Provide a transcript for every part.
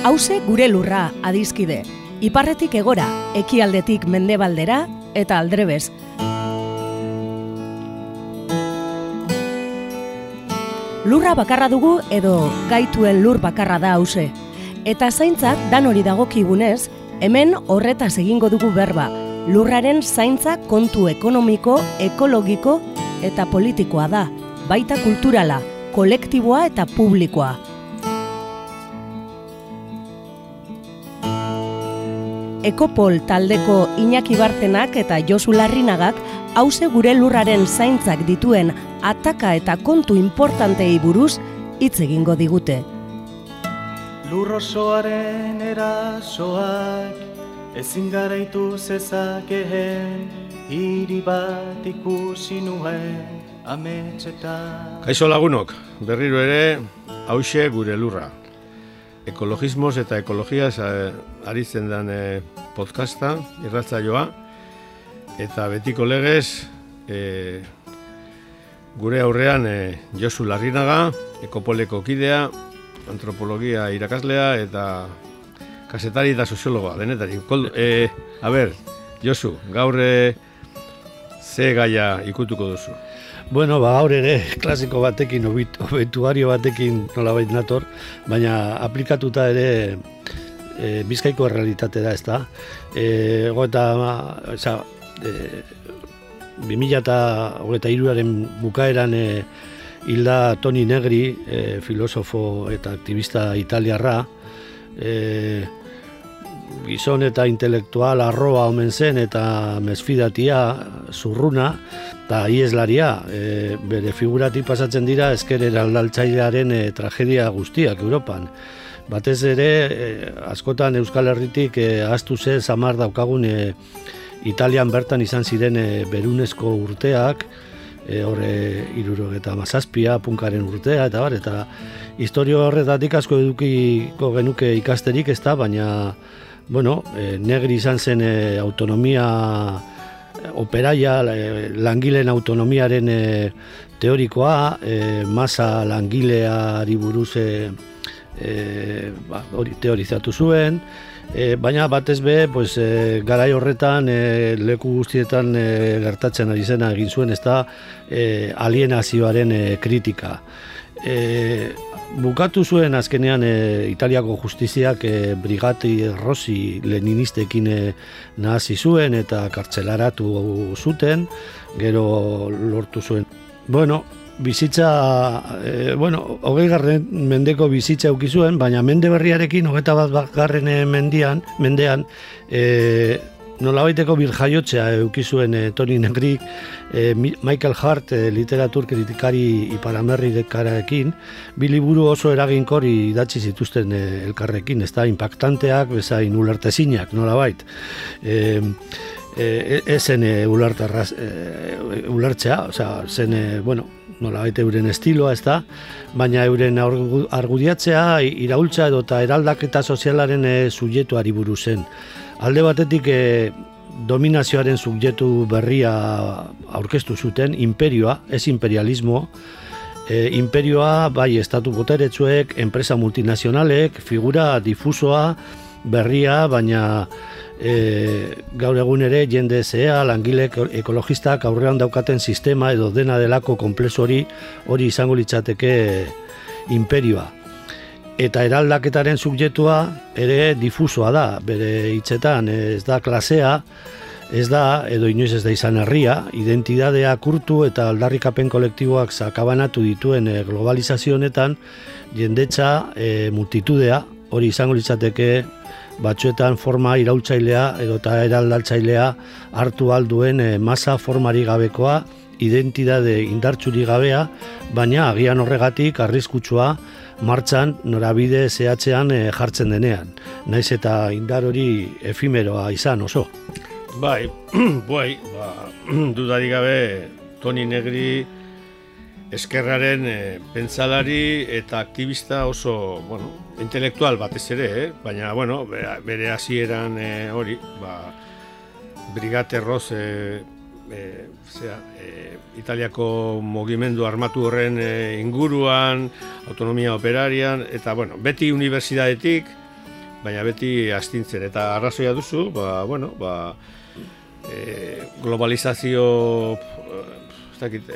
Hauze gure lurra, adizkide. Iparretik egora, ekialdetik mendebaldera eta aldrebez. Lurra bakarra dugu edo gaituen lur bakarra da hauze. Eta zaintzak dan hori dagokigunez, hemen horretaz egingo dugu berba. Lurraren zaintza kontu ekonomiko, ekologiko eta politikoa da, baita kulturala, kolektiboa eta publikoa. Ekopol taldeko Iñaki Bartenak eta Josu Larrinagak hauze gure lurraren zaintzak dituen ataka eta kontu importantei buruz hitz egingo digute. Lur osoaren erasoak ezin garaitu zezakeen, hiri bat ikusi nuen ametsetan. Kaixo lagunok, berriro ere hauxe gure lurra. Ekologismoz eta ekologiaz aritzen den podcasta, irratsaioa, eta betiko legez gure aurrean Josu Larrinaga, Ekopoleko kidea, antropologia irakaslea eta kazetari eta soziologoa, denetari. A ber, Josu, gaur ze gaia ikutuko duzu? Bueno, gaur ere klasiko batekin, obituario batekin nolabait nator, baina aplikatuta ere Bizkaiko errealitatera, ez da. 2023aren bukaeran hilda Toni Negri, filosofo eta aktivista italiarra, gizon eta intelektual arroa omen zen eta mesfidatia, zurruna eta ieslaria, bere figuratik pasatzen dira ezker eraldatzailearen tragedia guztiak Europan. Batez ere, askotan Euskal Herritik ahaztu zen samar daukagun Italian bertan izan ziren berunezko urteak, horre 77, punkaren urtea, eta bar, eta historio horretatik asko edukiko genuke ikasterik, ez da, baina bueno, Negri izan zen autonomia operaia, langileen autonomiaren teorikoa, masa langileari buruz teorizatu zuen, baina batez be, garai horretan leku guztietan gertatzen ari zena egin zuen, ez da alienazioaren kritika. Bukatu zuen azkenean Italiako justiziak Brigati Rossi leninistekin nahasi zuen eta kartzelaratu zuten, gero lortu zuen. Bueno, bizitza, 20. mendeko bizitza eduki zuen, baina mende berriarekin 21. mendean nolabaiteko birjaiotzea eduki zuen Toni Negrik, Michael Hart, literatur kritikari iparamerrikarekin, bi liburu oso eraginkor idatzi zituzten elkarrekin, ez da, impactanteak, bezain ulertezinak, nolabait. Ezen ulertzea, zen, nolabait euren estiloa, ez da, baina euren argudiatzea, iraultza edo eta eraldaketa sozialaren subjektuari buruz zen. Alde batetik dominazioaren subjektu berria aurkeztu zuten, imperioa, ez imperialismo, imperioa bai estatu boteretsuek, enpresa multinazionalek, figura difusoa, berria, baina gaur egun ere jende zea, langile ekologistak aurrean daukaten sistema edo dena delako konplexu hori izango litzateke imperioa. Eta eraldaketaren subjektua ere difusoa da, bere hitzetan ez da klasea, ez da, edo inoiz ez da izan herria, identitatea kurtu eta aldarrikapen kolektiboak sakabanatu dituen globalizazio honetan, jendetza multitudea, hori izango litzateke batzuetan forma iraultzailea edo eta eraldatzailea hartu alduen masa formari gabekoa, identitate indartsuri gabea, baina agian horregatik arriskutsua martxan norabide zehatzean jartzen denean. Naiz eta indar hori efimeroa izan oso. Bai, dudarik gabe Toni Negri eskerraren pentsalari eta aktivista oso, intelektual batez ere, baina, bere hasieran hori, Brigate Ross, Italiako mugimendu armatu horren inguruan, autonomia operarian, eta beti unibertsitatetik baina beti astintzen, eta arrazoia duzu, globalizazio ez dakit,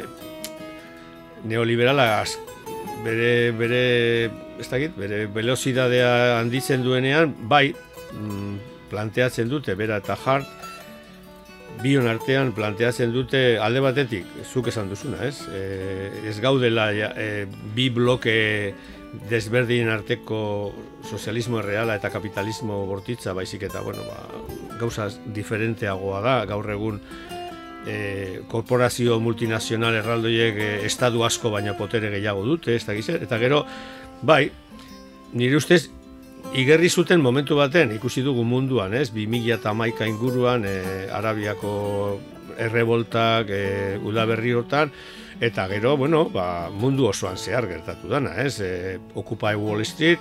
neoliberala bere velozidadea handitzen duenean, bai, planteatzen dute, bera eta Hart, bion artean planteatzen dute alde batetik, zuk esan duzuna, ez? Ez gaudela bi bloke desberdinen arteko sozialismo erreala eta kapitalismo bortitza, baizik eta, gauza diferenteagoa da, gaur egun korporazio multinazional erraldoiek estadu asko baina potere gehiago dute, ez da gizet, eta gero, bai, nire ustez, igerri zuten momentu baten, ikusi dugu munduan, 2011 inguruan, Arabiako erreboltak, udaberri hortan, eta gero, mundu osoan zehar gertatu dana, Occupy Wall Street,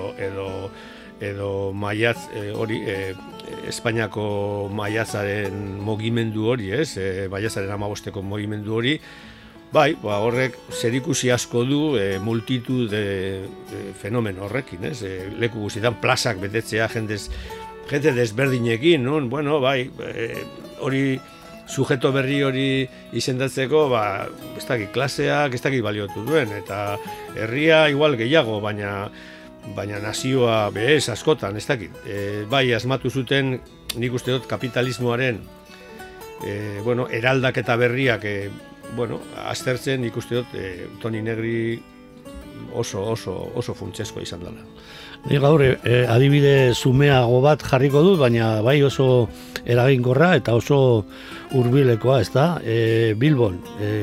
edo maiatz hori, Espainiako maiatzaren mugimendu hori, maiatzaren 15ko mugimendu hori, bai, horrek zerikusi asko du multitud fenomen horrekin, leku guztietan plazak betetzea jende desberdinekin, non, bai, hori sujeto berri hori izendatzeko, ez dakit klaseak, ez dakit baliotu duen, eta herria igual gehiago, baina nazioa bez askotan, ez dakit. Bai, asmatu zuten, nik uste dut kapitalismoaren eraldaketa berriak aztertzen, nik uste dut Toni Negri oso funtsezkoa izan dela. Ni gaur adibide zumeago bat jarriko dut, baina bai oso eraginkorra eta oso hurbilekoa, ez da? Bilbon,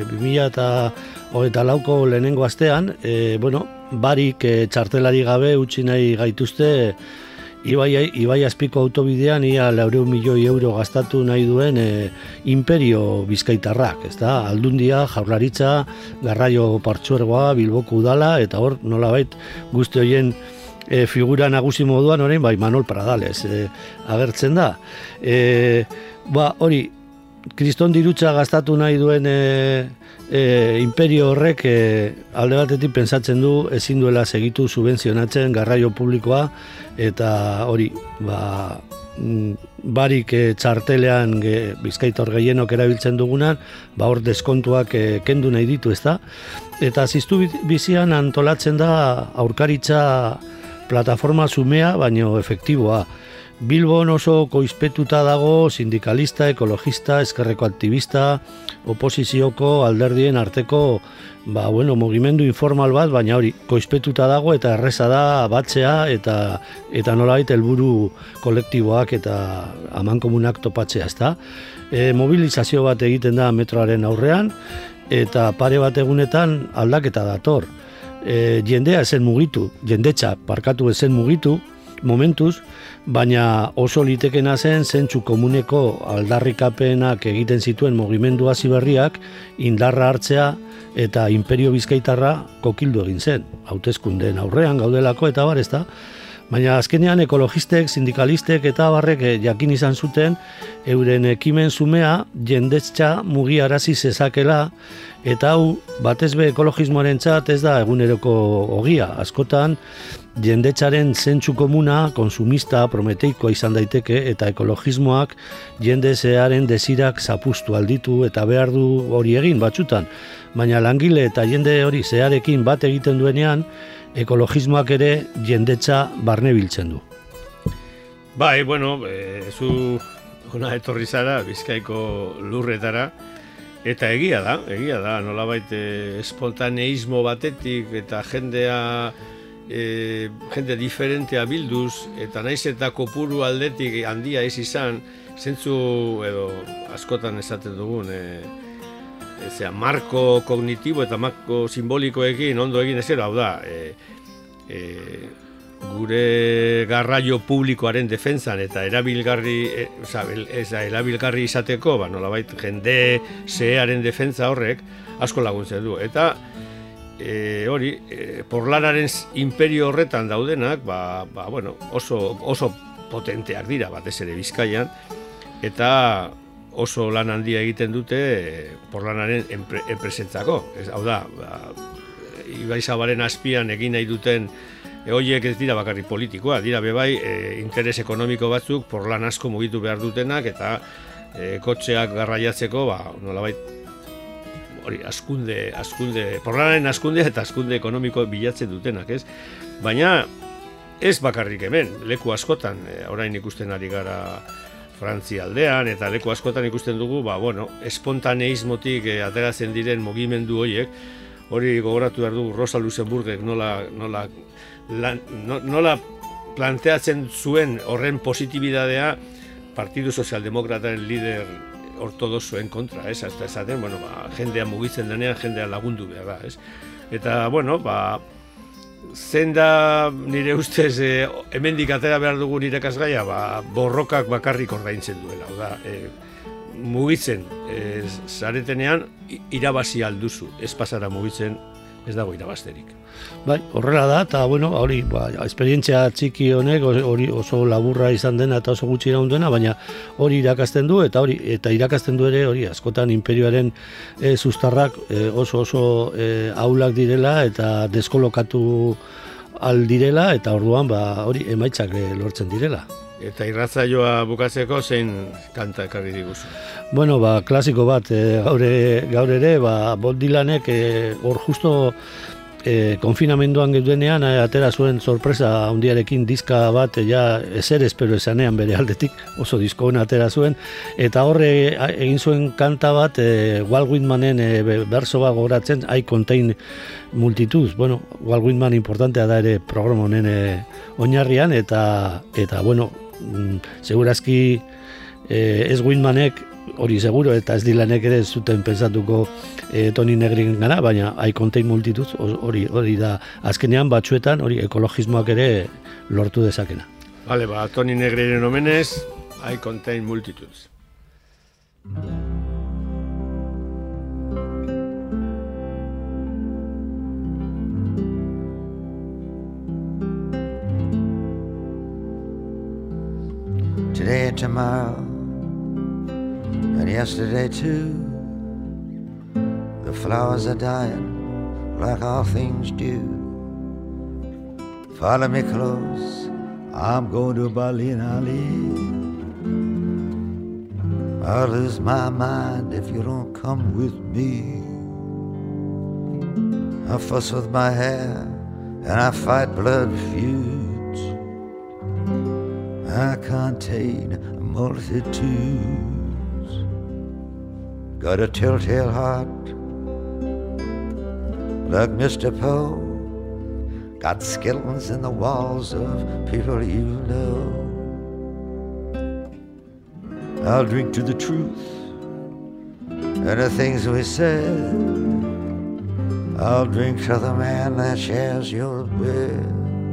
2024ko lehenengo astean, barik txartelari gabe utzi nahi gaituzte Ibai Azpiko autobidean ia 400 milioi euro gastatu nahi duen imperio bizkaitarrak, ez da? Aldundia, Jaurlaritza, Garraio Partzuergoa, Bilboko udala, eta hor nolabait guzti horien figura nagusi moduan orain bai Manol Pradales agertzen da. Hori, kriston dirutza gastatu nahi duen imperio horrek alde batetik pentsatzen du ezin duela segitu subentzionatzen garraio publikoa, eta hori, barik txartelean Bizkaitar gehienok erabiltzen dugunan, hor deskontuak kendu nahi ditu, ezta? Eta ziztu bizian antolatzen da aurkaritza plataforma zumea, baino efektiboa. Bilbon oso koizpetuta dago sindikalista, ekologista, ezkerreko aktivista, oposizioko alderdien arteko mugimendu informal bat, baina hori koizpetuta dago eta erreza da batzea eta nolabait helburu kolektiboak eta amankomunak topatzea, ezta? Mobilizazio bat egiten da metroaren aurrean eta pare bat egunetan aldaketa dator. Jendea ezen mugitu, jendetza parkatu ezen mugitu momentuz, baina oso litekena zen zentzu komuneko aldarrikapenak egiten zituen mugimendu hasi berriak indarra hartzea eta imperio bizkaitarra kokildu egin zen. Hauteskundeen aurrean gaudelako eta bar, ezta? Baina azkenean ekologistek, sindikalistek eta barrek jakin izan zuten euren ekimen zumea jendetza mugiarazi zezakela, eta hau batez be ekologismoarentzat ez da eguneroko ogia. Askotan jendetzaren zentzu komuna konsumista prometeikoa izan daiteke eta ekologismoak jende zearen desirak zapustu alditu eta behar du hori egin batzutan. Baina langile eta jende hori zearekin bat egiten duenean, ekologismoak ere jendetza barne biltzen du. Bai, zu hona etorri zara Bizkaiko lurretara, eta egia da, nolabait espontaneismo batetik eta jende diferentea bilduz, eta naiz eta kopuru aldetik handia ez izan, zentzu edo askotan esaten dugun, marko kognitibo eta marko simbolikoekin ondo egin ezera, hau da, gure garraio publikoaren defentsan eta erabilgarri izateko, nolabait jende zearen defentsa horrek asko laguntzen du. Eta hori, porlanaren imperio horretan daudenak, oso potenteak dira batez ere Bizkaian, eta oso lan handia egiten dute porlanaren enpresentzako. Hau da, Ibaizabalen azpian egin nahi duten Horiek ez dira bakarrik politikoa, dira bebai interes ekonomiko batzuk porlan asko mugitu behar dutenak eta kotxeak garraiatzeko, nolabait hori askunde, porlanaren askunde eta askunde ekonomiko bilatzen dutenak, ez? Baina ez bakarrik hemen, leku askotan, orain ikusten ari gara Frantzia aldean, eta leku askotan ikusten dugu, espontaneismotik ateratzen diren mugimendu horiek, hori gogoratu behar dugu Rosa Luxemburgek nola planteatzen zuen horren positibidadea Partidu Sozialdemokrataren lider ortodoxoen kontra, ez? Hasta esaten, jendea mugitzen denean, jendea lagundu behar da, ez? Eta, zein da nire ustez hemendik atera behar dugu nire kasgaia, borrokak bakarrik ordaintzen duela, mugitzen zaretenean irabazi alduzu, ez pasara mugitzen ez dago irabazterik. Bai, horrela da, eta hori, esperientzia txiki honek hori oso laburra izan dena eta oso gutxi iraunduena, baina hori irakasten du, eta irakasten du ere hori askotan imperioaren sustarrak oso ahulak direla eta deskolokatu aldirela, eta orduan hori emaitzak lortzen direla. Eta irratzaioa bukatzeko zein kanta ekarri diguzu? Klasiko bat, gaur ere, Bob Dylanek hor justo konfinamenduan geduenean atera zuen sorpresa handiarekin diska bat, ezer espero esanean bere aldetik, oso disko hona atera zuen, eta horre egin zuen kanta bat Walt Whitmanen berso bat goratzen, I Contain Multitudes. Walt Whitman importantea da ere programa honen oinarrian, eta segurazki ez Whitmanek hori seguro, eta ez Dylanek ere ez zuten pensatuko Toni Negrin gana, baina I Contain Multitudes hori da azkenean batzuetan hori ekologismoak ere lortu dezakena. Vale, Toni Negriren omenez, I Contain Multitudes. Today and tomorrow and yesterday too, the flowers are dying like all things do. Follow me close, I'm going to Berlin, I'll lose my mind if you don't come with me. I fuss with my hair and I fight blood feuds. I contain multitudes. Got a telltale heart like Mr. Poe. Got skeletons in the walls of people you know. I'll drink to the truth and the things we said. I'll drink to the man that shares your bed.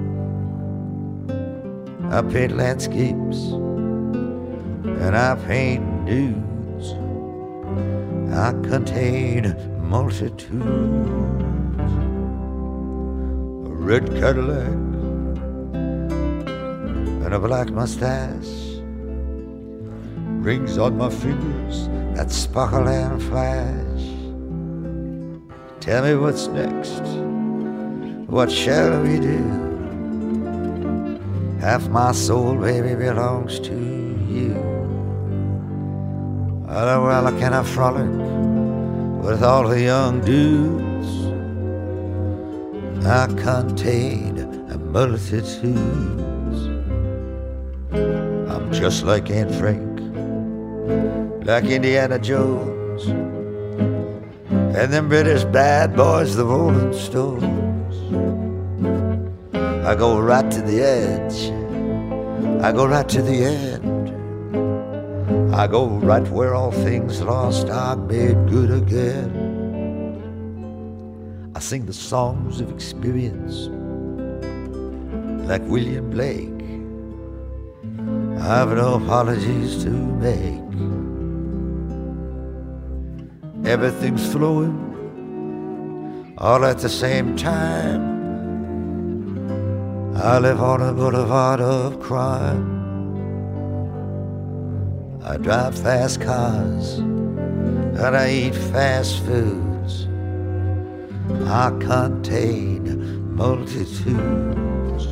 I paint landscapes and I paint nudes. I contain multitudes. A red Cadillac and a black mustache, rings on my fingers that sparkle and flash. Tell me what's next, what shall we do? Half my soul, baby, belongs to you. Well, can I frolic with all the young dudes? I contain multitudes. I'm just like Anne Frank, like Indiana Jones, and them British bad boys, the Rolling Stones. I go right to the edge, I go right to the end, I go right where all things lost are made good again. I sing the songs of experience like William Blake. I've no apologies to make. Everything's flowing all at the same time. I live on a boulevard of crime. I drive fast cars and I eat fast foods. I contain multitudes.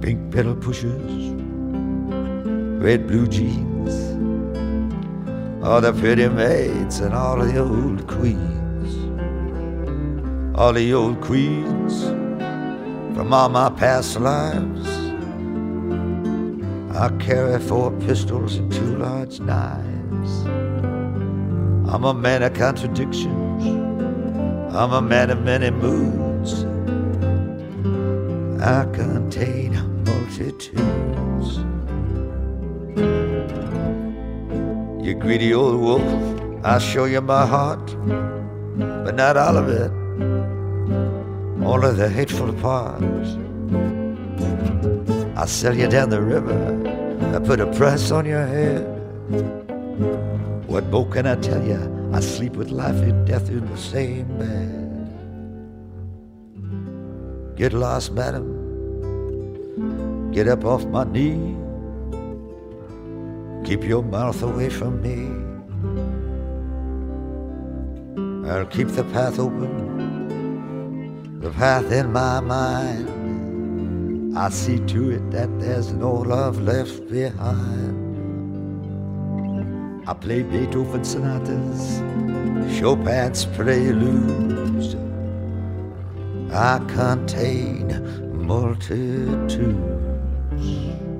pink pedal pushers, red blue jeans, all the pretty maids and all the old queens, all the old queens from all my past lives. I carry 4 pistols and 2 large knives. I'm a man of contradictions, I'm a man of many moods. I contain multitudes. You greedy old wolf, I'll show you my heart, but not all of it, only the hateful parts. I'll sell you down the river, I put a price on your head. What more can I tell you? I sleep with life and death in the same bed. Get lost, madam, get up off my knee. Keep your mouth away from me. I'll keep the path open, the path in my mind. I see to it that there's no love left behind. I play Beethoven sonatas, Chopin's preludes. I contain multitudes.